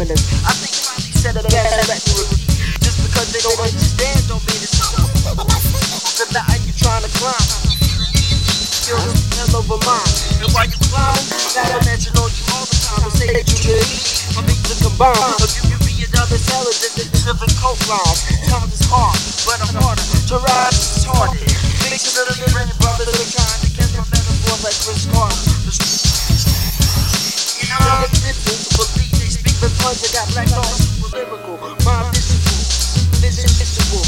foreigners. I think probably said it best that you repeat. Just because they don't understand don't mean it's so. The mountain you trying to climb, feel the hell over mine. And while you climb, gotta mention on you all the time and say that you can eat. My beats are combined. If you can be another salad, then the different coat lines. Times is hard, but I'm harder. To rise is harder. Mix it up in the brain, brother. They're trying to catch my metaphor like Chris Carter. You know, it's different to believe they speak with puns. I got black dogs, super lyrical. My visible, visible.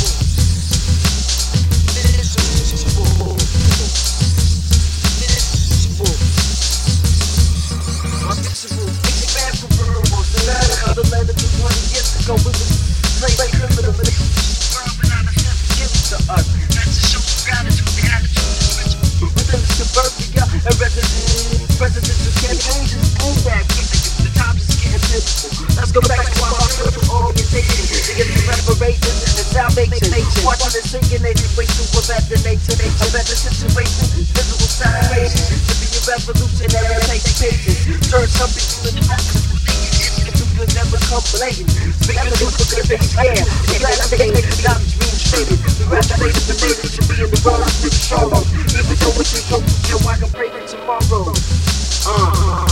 The letter to 20 years ago was a slave criminal. To us, that's to show some gratitude. The attitude within the suburbia and residential campaigns is boom back. The times is getting pivotal. Let's go back to our spiritual orientation. To get the reparations and salvation. Watching and singing they way to a better nature. A better situation, physical salvation. To be a revolutionary, take patience. Turn some people into could never come blatant. Speak the truth because they care. The last day, the knowledge reinstated. Congratulations to ladies to be in the world with the show. Even though it's your show, I can pray for tomorrow.